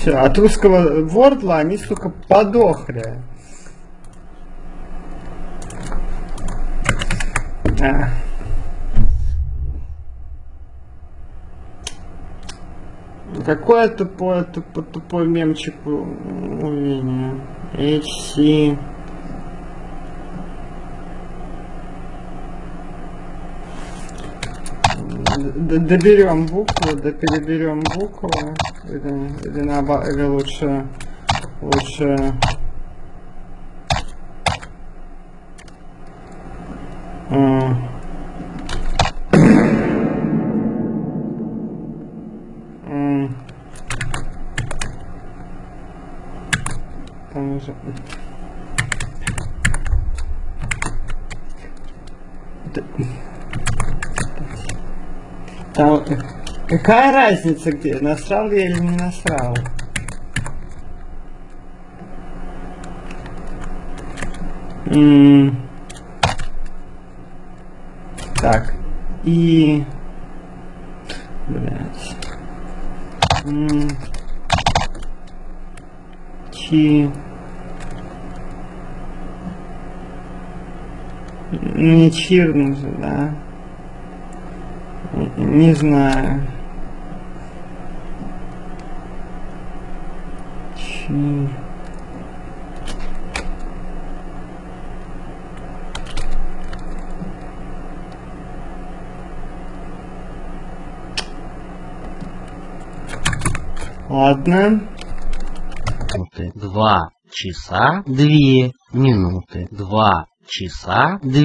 Все, от русского вордла они, сука, подохли. Какой тупой мемчик у меня? HC. Доберем букву, да переберем букву. Или лучше. Там уже. Там, какая разница, где? Насрал я или не насрал? Так. И... Блять. Не чирну же, да? Не знаю. Ладно. 2 часа 2 минуты. 2 часа 2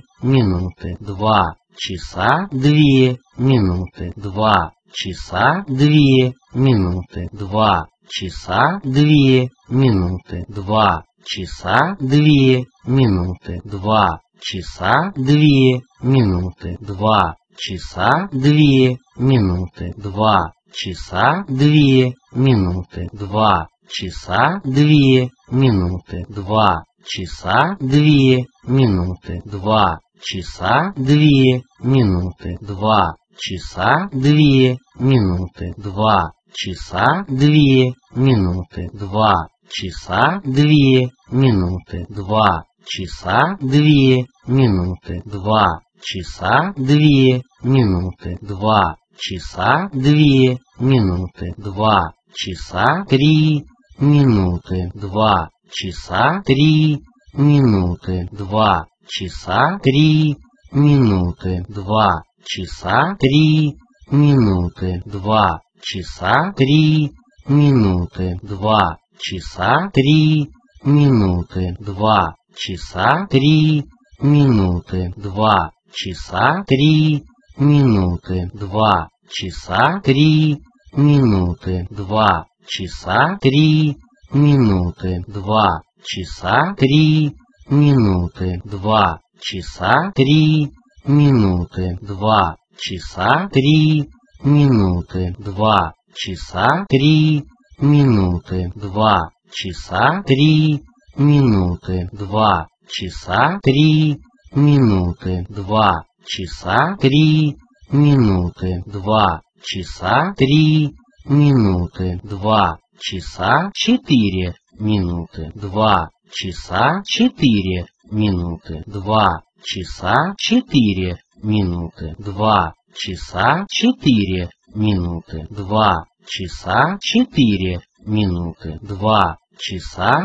минуты. 2 часа 2 минуты. 2 часа 2 минуты. 2 часа 2 минуты. 2 часа 2 минуты. 2 часа 2 минуты. 2 часа 2 минуты. 2 часа 2 минуты. 2 часа 2 минуты. 2 часа 2 минуты. 2 часа 2 минуты. 2 часа 2 минуты. 2 часа 2 минуты. 2 часа 2 минуты. 2 часа 2 минуты. 2 часа 2 минуты. 2 часа 2 минуты. 2 часа 3 минуты. 2 часа 3 минуты. 2 часа 3 минуты. 2 часа 3 минуты. 2 часа 3 минуты. 2 часа 3 минуты. 2 часа 3 минуты. 2 часа 3 минуты. 2 часа 3 минуты. 2 часа 3 минуты. 2 часа 3 минуты. 2 часа 3 минуты. 2 часа 3 минуты. 2 часа 3 минуты. 2 часа 3 минуты. 2 часа 3 минуты. 2 часа 3 минуты. 2 часа 3 минуты. 2 часа 4 минуты. 2 часа 4 минуты. 2 часа 4 минуты. 2 часа 4 минуты. 2 часа 4 минуты. 2 часа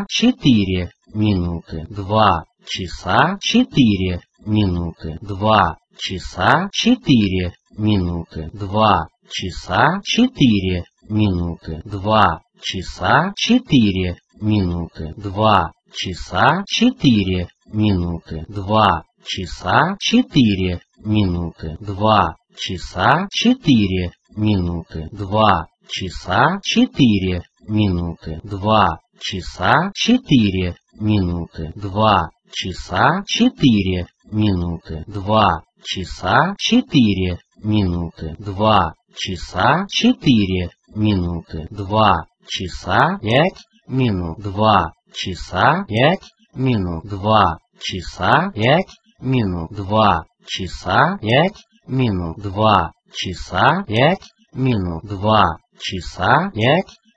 4 минуты. 2 часа 4 минуты. 2 часа 4 минуты. 2 часа 4 минуты. 2 часа 4 минуты. 2 часа 4 минуты. 2 часа 4 минуты. 2 часа 4 минуты. 2 часа 4 минуты. 2 часа 4 минуты. 2 часа 4 минуты. 2 часа 4 минуты. 2 часа 4 минуты. 2 часа 5 минут. 2 часа 5 минут. 2 часа 5 минут. 2 часа 5 минут. 2 часа 5 минут. 2 часа 5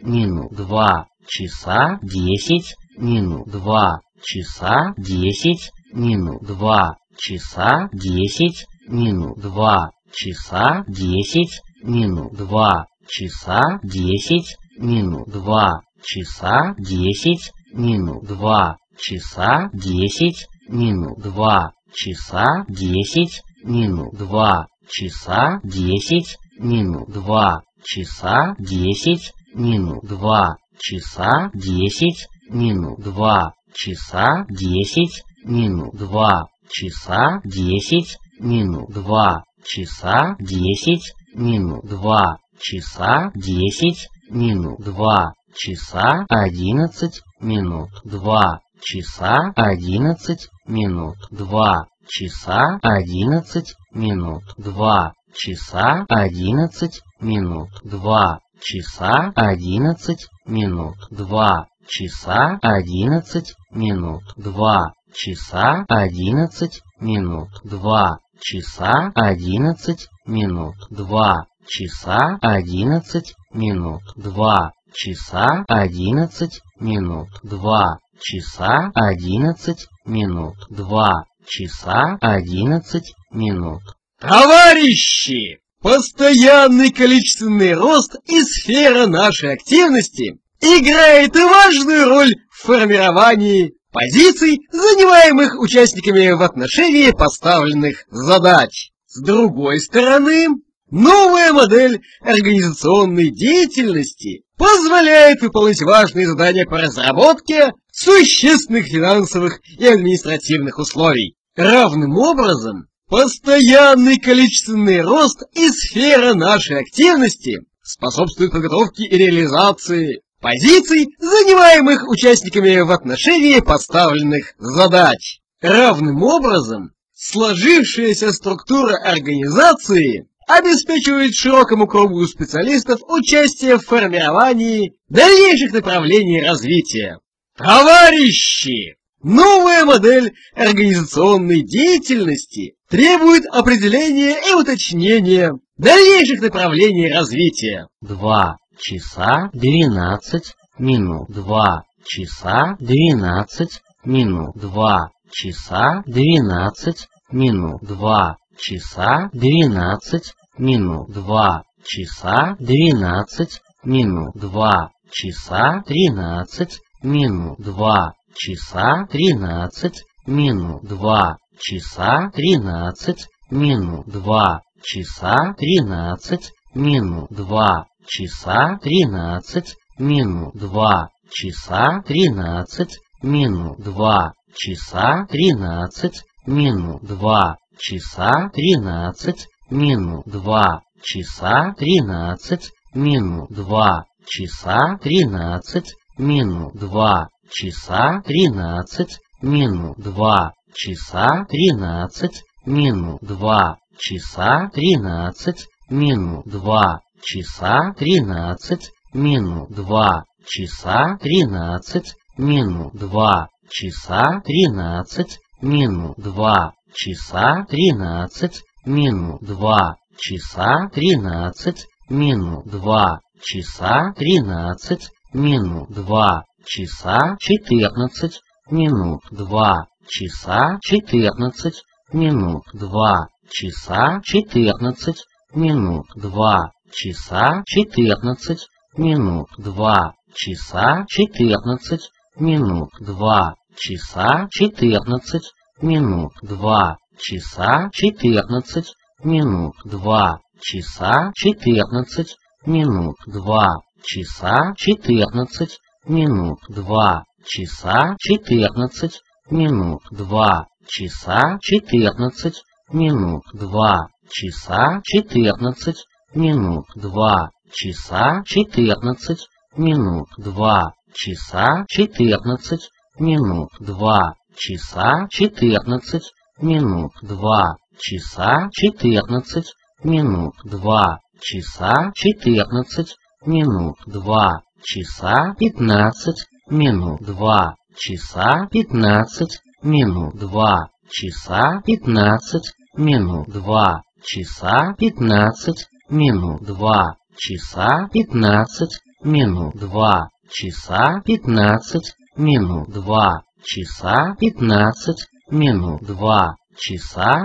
минут 2 часа 10 минут 2 часа 10 минут 2 часа 10 минут 2 часа 10 минут 2 часа 10 минут 2 часа 10 минут 2 часа 10 минут 2 часа 10 минут 2 часа 10 минут 2 часа 10 минут 2 часа 10 минут 2 часа 10 минут 2 часа 10 минут 2 часа 10 минут 2 часа 10 минут 2 часа 11 минут 2 часа 11 минут 2 часа 11 минут 2 часа 11 минут 2 часа 11 минут 2 часа 11 минут 2 часа 11 минут 2 часа 11 минут 2 часа 11 минут 2 часа 11 минут 2 часа 11 минут 2 часа 11 минут. Товарищи! Постоянный количественный рост и сфера нашей активности играет важную роль в формировании позиций, занимаемых участниками в отношении поставленных задач. С другой стороны, новая модель организационной деятельности позволяет выполнять важные задания по разработке существенных финансовых и административных условий. Равным образом, постоянный количественный рост и сфера нашей активности способствует подготовке и реализации позиций, занимаемых участниками в отношении поставленных задач. Равным образом, сложившаяся структура организации обеспечивает широкому кругу специалистов участие в формировании дальнейших направлений развития. Товарищи! Новая модель организационной деятельности требует определения и уточнения дальнейших направлений развития. 2 часа 12 минут 2 часа 12 минут 2 часа 12 минут 2 часа 12 минут 2 часа 12 минут 2 часа 13 минут 2 часа 13 минут 2 часа 13 минут 2 часа 13 минут 2 часа 13 минут 2 часа 13 минут 2 часа 13 минут 2 часа 13 минут 2 часа 13 минут 2 часа 13 минут 2 часа 13 минут 2 часа 13 минут 2 часа 13 минут 2 часа 13 минут 2 часа 13 минут 2 часа 13 минут 2 часа 13 минут 2 часа 13 минут 2 часа 13 минут 2 часа 14 минут 2 часа 14 минут 2 часа 14 минут 2 часа 14 минут 2 часа 14 минут 2 часа 14 минут 2 часа 14 минут 2 часа 14 минут 2 часа 14 минут 2 часа 14 минут 2 часа 14 минут 2 часа 14 минут 2 часа 14 минут 2 часа 14 минут 2 часа 14 минут 2 часа 14 минут 2 часа 14 минут 2 часа 15 минут 2 часа 15 минут 2 часа 15 минут 2 часа 15 минут 2 часа 15 минут 2 часа 15 минут 2 часа 15 минут 2 часа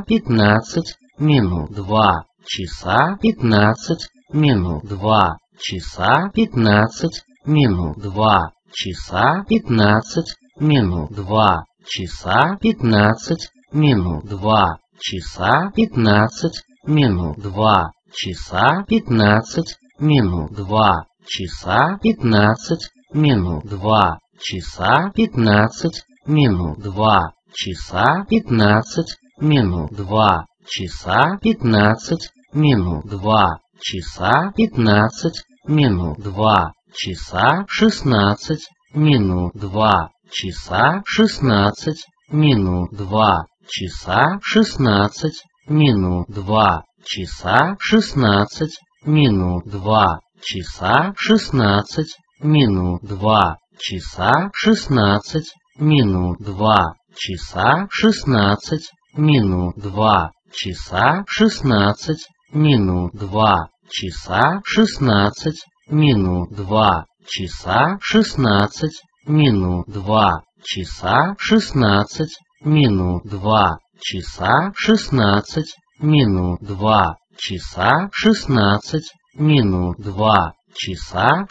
15 минут 2 часа 15 минут 2 часа 15 минут 2 часа 15 минут 2 часа 15 минут 2 часа 15 минут 2 часа 15 минут 2 часа 15 минут 2 часа 15 минут 2 часа 15 минут 2 часа 15 минут 2 часа 15 минут 2 часа 16 минут 2 часа 16 минут 2 часа 16 минут 2 часа 16 минут 2 часа 16 минут 2 часа 16 минут 2 часа 16 минут 2 часа 16 минут 2 часа 16 минут 2 часа 16 минут 2 часа 16 минут 2 часа 16 минут 2 часа 16 минут 2 часа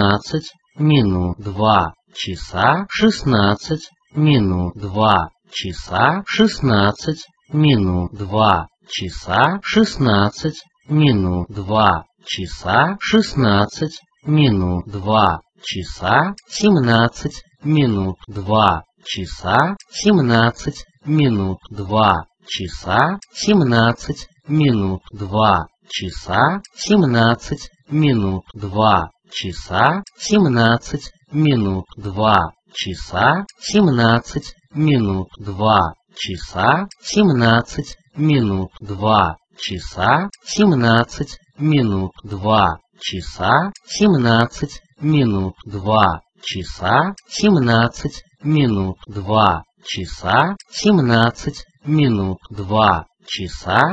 16 минут 2 часа 16 минут 2 часа 16 минут 2 часа 16 минут 2 часа 16 минут 2 часа 17 минут 2 часа 17 минут 2 часа 17 минут 2 часа 17 минут 2 часа 17 минут 2 часа 17 минут 2 часа 17 минут 2 часа 17 минут 2 часа 17 минут 2 часа 17 минут 2 часа 17 минут 2 часа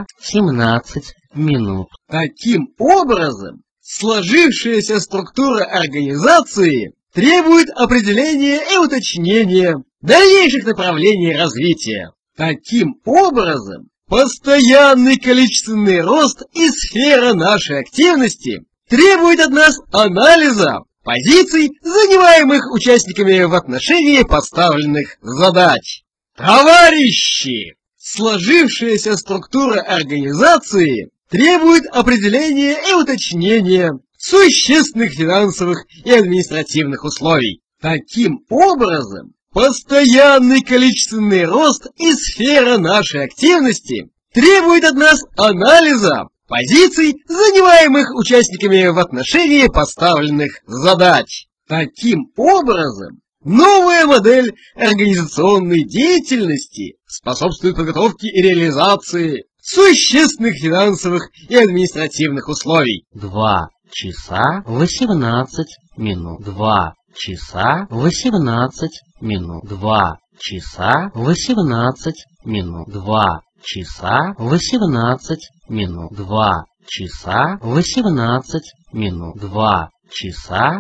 17 минут. Таким образом, сложившаяся структура организации требует определения и уточнения дальнейших направлений развития. Таким образом, постоянный количественный рост и сфера нашей активности требует от нас анализа позиций, занимаемых участниками в отношении поставленных задач. Товарищи! Сложившаяся структура организации требует определения и уточнения существенных финансовых и административных условий. Таким образом, постоянный количественный рост и сфера нашей активности требует от нас анализа позиций, занимаемых участниками в отношении поставленных задач. Таким образом, новая модель организационной деятельности способствует подготовке и реализации существенных финансовых и административных условий. 2 часа 18 минут 2 часа 18 минут 2 часа 18 минут 2 часа 18 минут 2 часа 18 минут 2 часа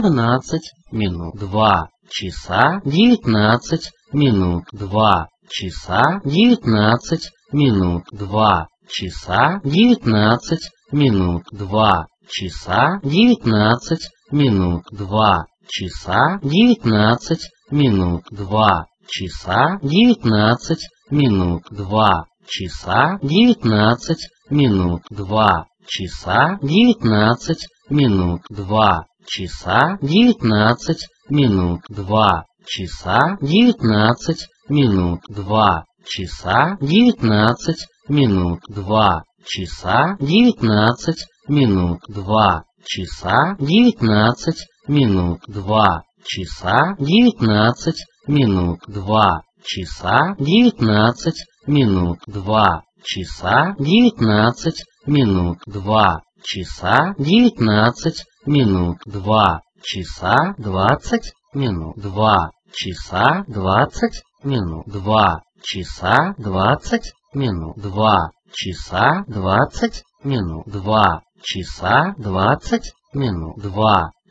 18 минут 2 часа 19 минут 2 часа 19 минут 2 часа 19 минут 2 часа 19 минут 2 часа 19 минут 2 часа 19 минут 2 часа 19 минут 2 часа 19 минут 2 часа 19 минут 2 часа 19 минут 2 часа 19 минут 2 часа 19 минут 2 часа 19 минут 2 часа 19 минут 2 часа 19 минут 2 часа 19 минут 2 часа 19 минут 2 часа 20 минут 2 часа 20 минут 2 часа 20 минут 2 часа 20 минут 2 часа 20 минут 2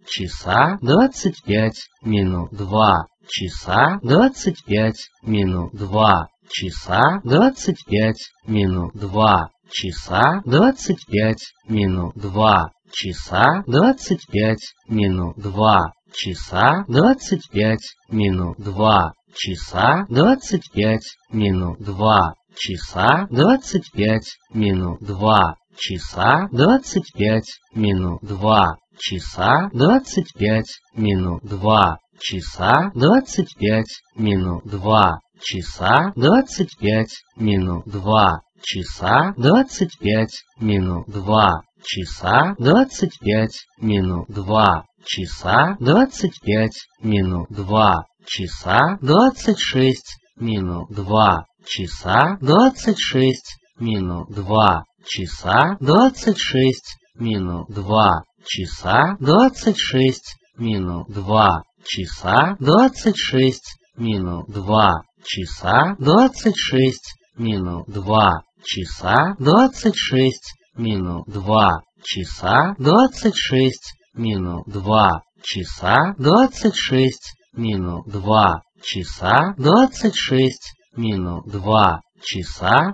часа 25 минут, 2 часа 25 минут, 2 часа 25 минут, 2 часа 25 минут, 2 часа 25 минут, 2 часа 25 минут, 2 часа 25 минут, 2 часа 25 минут, 2 часа 25 минут, 2 часа 25 минут, 2 часа 25 минут, 2 часа 25 минут, 2 часа 25 минут, 2 часа 25 минут, 2 часа 25 минут, 2 часа 26 минут, 2 часа 26 минут, 2 часа 26 минут, 2 часа 26 минут, 2 часа 26 минут, 2 часа 26 минут, 2 часа 26 минут, 2 часа 26 минут, 2 часа 26 минут, 2 часа 26 минут, 2 часа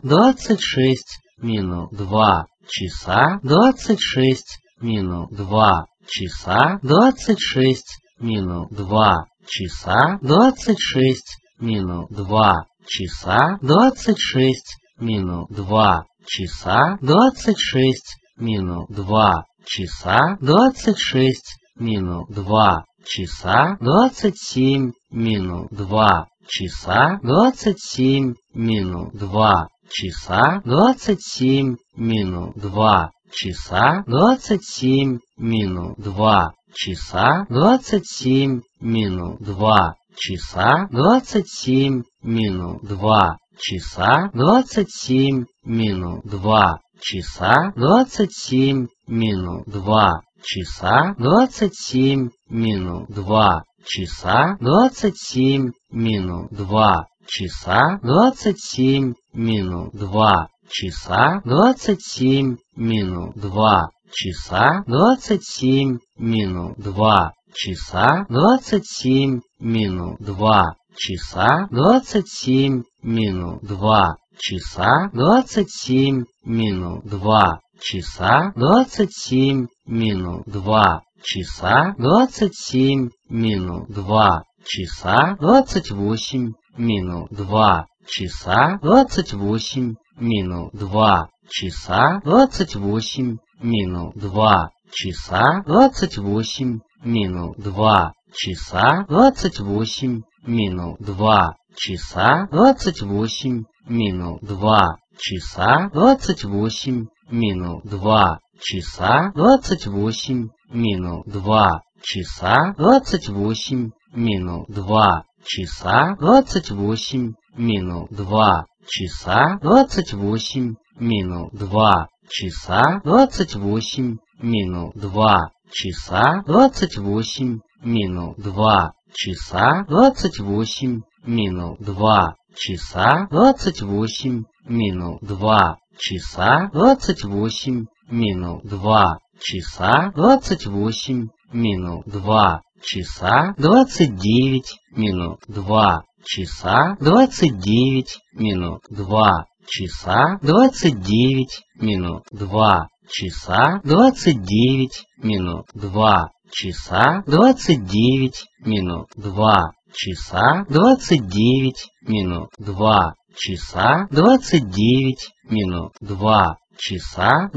26 минут, 2 часа 26 минут, 2 часа 26 минут, 2 часа 26 минут, 2 часа 26 минут, 2 часа 26 минут, 2 часа 26 минут, 2 часа 27 минут, 2 часа 27 минут, 2 часа 27 минут, 2 часа 27 минут, 2 часа 27 минут, 2 часа 27 минут, 2 часа 27 минут, 2 часа 27 минут, 2 часа 27 минут, 2 часа 27 минут, 2 часа 27 минут, 2 часа 27 минут, 2 часа 27 минут, 2 часа 27 минут, 2 часа 27 минут, 2 часа 27 минут, 2 часа 27 минут, 2 часа 27 минут, 2 часа 28 минут, 2 часа 28 минут, 2 часа 28 минут, 2 часа 28 минут, 2 часа 28 минут, 2 часа 28 минут, 2 часа 28 минут, 2 часа 28 минут, 2 часа 28 минут, 2 часа 28 минут, 2 часа 28 минут, 2 часа 28 минут, 2 часа 28 минут, 2 часа 28 минут, 2 часа 28 минут, 2 часа 28 минут, 2 часа 28 минут, 2 часа 29 минут, 2 часа 29 минут, 2 часа 29 минут, 2 часа 29 минут, 2 часа 29 минут, 2 часа 29 минут, 2 часа 29 минут, 2 часа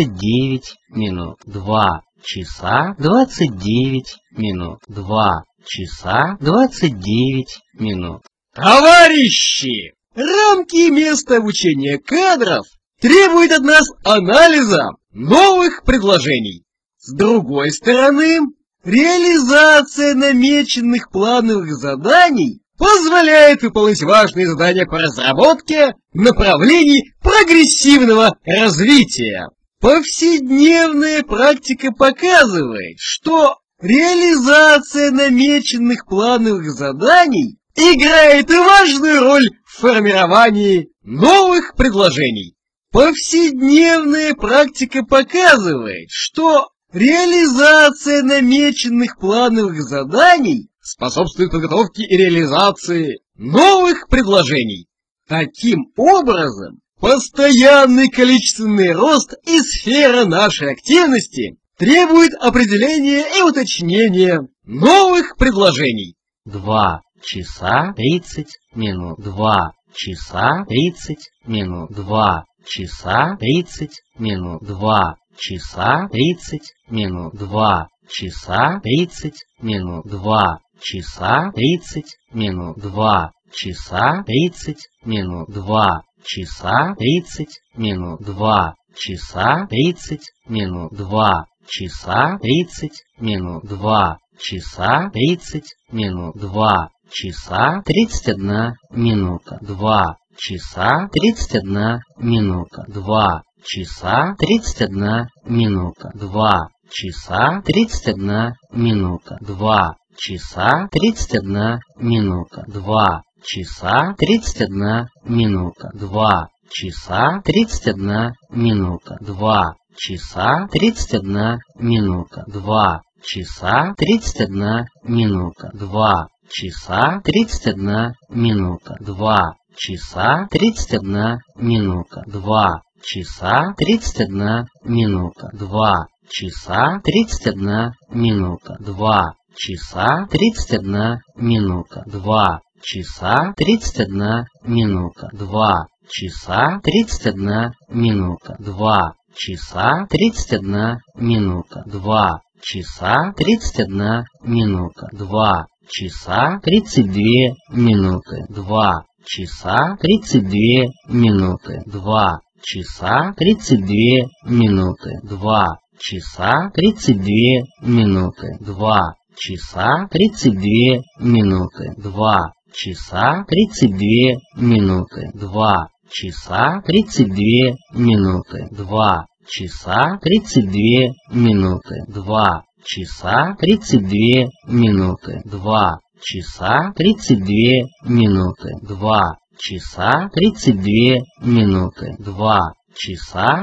29 минут, 2 часа 29 минут, 2 часа 29 минут. Товарищи! Рамки и место обучения кадров требуют от нас анализа новых предложений. С другой стороны, реализация намеченных плановых заданий позволяет выполнять важные задания по разработке в направлении прогрессивного развития. Повседневная практика показывает, что реализация намеченных плановых заданий играет важную роль в формировании новых предложений. Повседневная практика показывает, что Реализация намеченных плановых заданий способствует подготовке и реализации новых предложений. Таким образом, постоянный количественный рост и сфера нашей активности требует определения и уточнения новых предложений. 2 часа 30 минут. 2 часа 30 минут. 2 часа 30 минут. 2 часа 30 минут. 2 часа 30 минут. 2 часа 30 минут. 2 часа 30 минут. 2 часа 30 минут. 2 часа 30 минут. 2 часа 30 минут. 2 часа 30 минут. 2 часа 31 минута. 2 часа 31 минута. 2 часа 31 минута. 2 часа 31 минута. 2 часа 31 минута. 2 часа 31 минута. 2 часа 31 минута. 2 часа 31 минута. 2 часа 31 минута. 2 часа 31 минута. 2 часа 31 минута. 2 часа 31 минута. 2 часа 31 минута. 2 часа 31 минута. 2 часа 31 минута. 2 часа 31 минута. 2 часа 31 минута. 2 часа 31 минута. 2 часа 32 минуты. 2 часа 32 минуты. 2 часа 32 минуты. 2 часа 32 минуты. 2 часа 32 минуты. 2 часа 32 минуты. 2 часа 32 минуты. 2 часа 32 минуты. 2 часа 32 минуты. 2 часа 32 минуты. 2 часа 32 минуты. 2 часа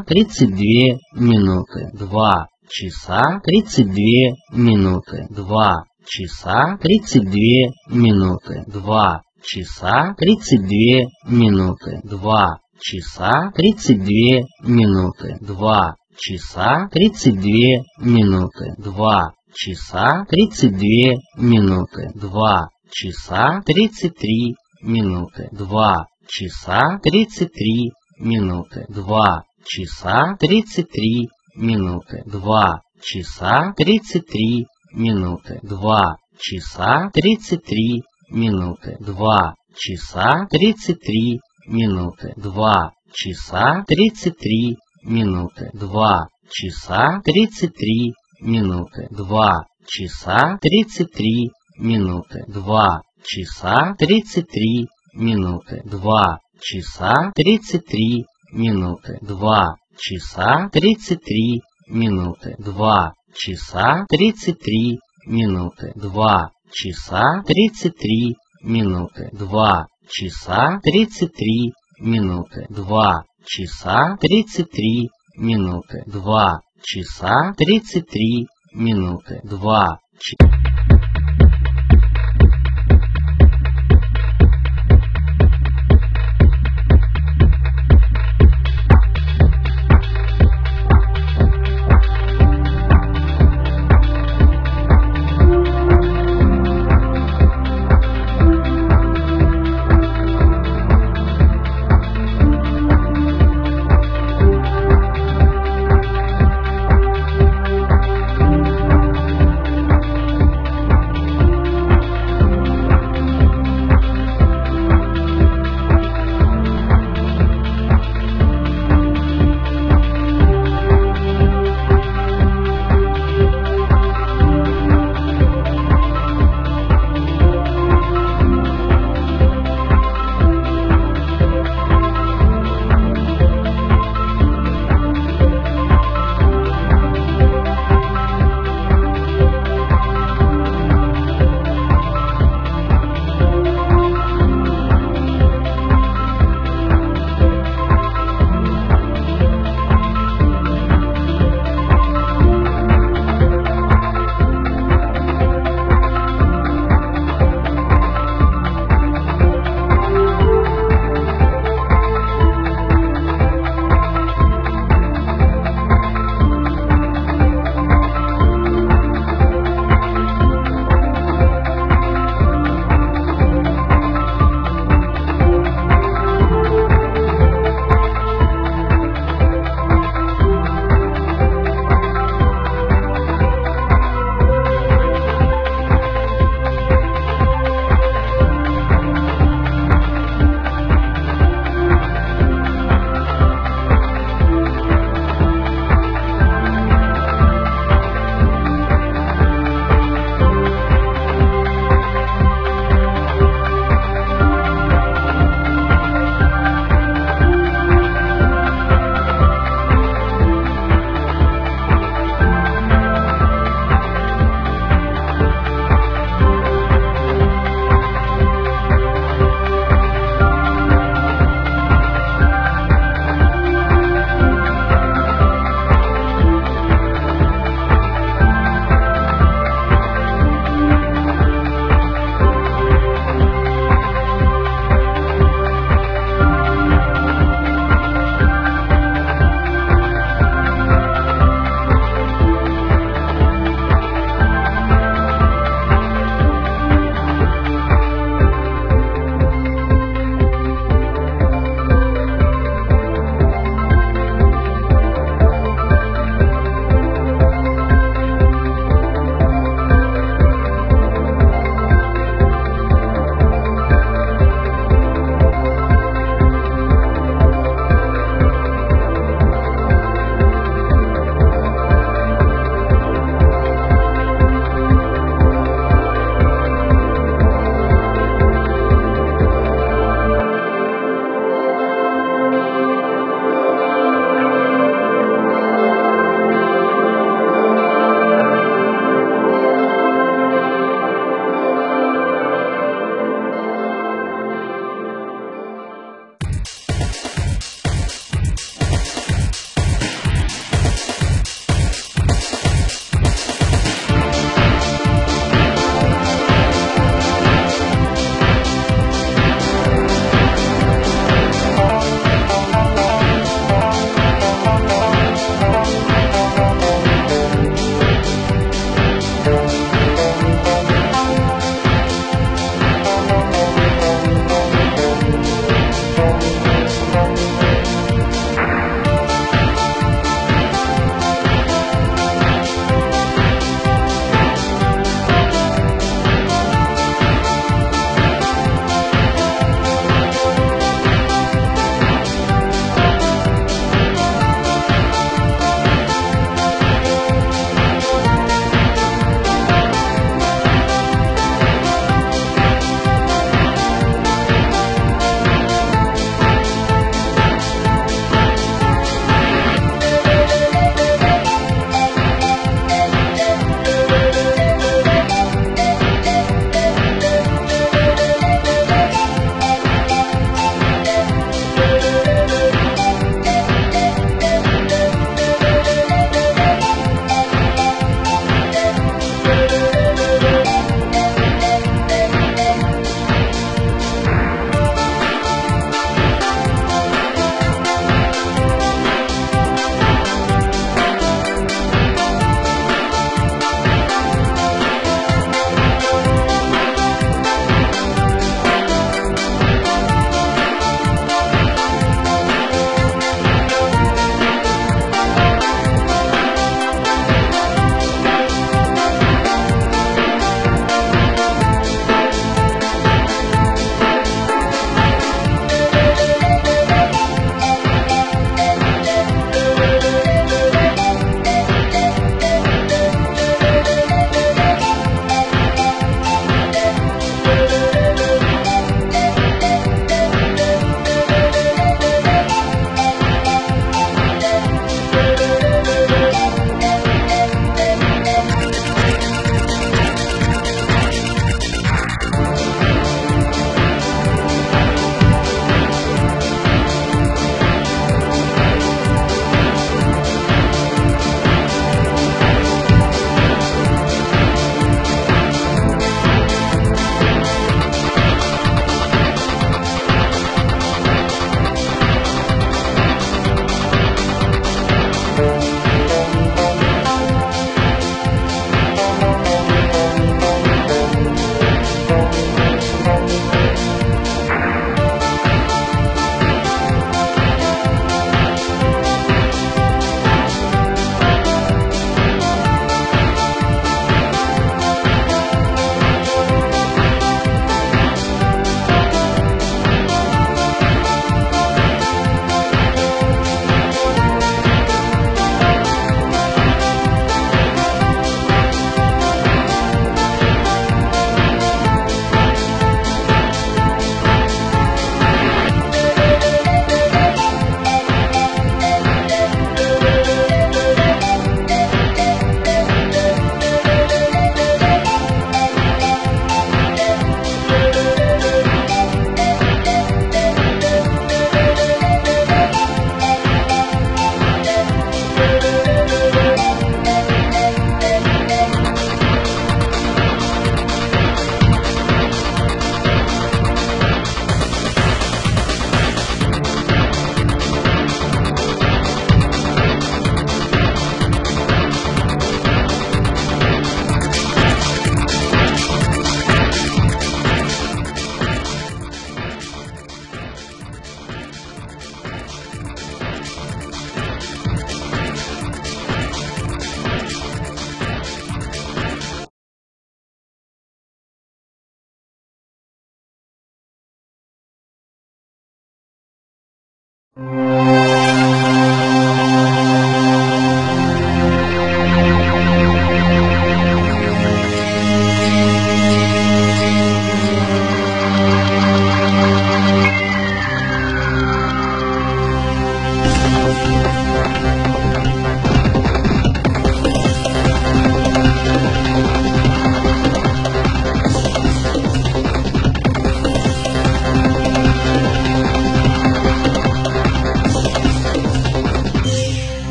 32 минуты. 2 часа 32 минуты. 2 часа 32 минуты. 2 часа 32 минуты. 2 часа 32 минуты. 2 часа 32 минуты. 2 часа 32 минуты. 2 часа 33 минуты. 2 часа 33 минуты. 2 часа 33 минуты. 2 часа 33 минуты. 2 часа 33 минуты. 2 часа 33 минуты. 2 часа 33 минуты. 2 часа 33 минуты. 2 часа 33 минуты. 2 часа 33 минуты. 2 часа 33 минуты. 2 часа 33 минуты. 2 часа 33 минуты. 2 часа 33 минуты. 2 часа 33 минуты. 2 часа 33 минуты. 2 часа 33 минуты. 2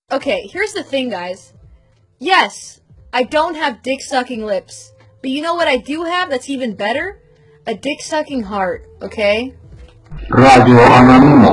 Okay, here's the thing, guys. Yes, I don't have dick-sucking lips. But you know what I do have that's even better? A dick-sucking heart, okay? Radio Anonymous.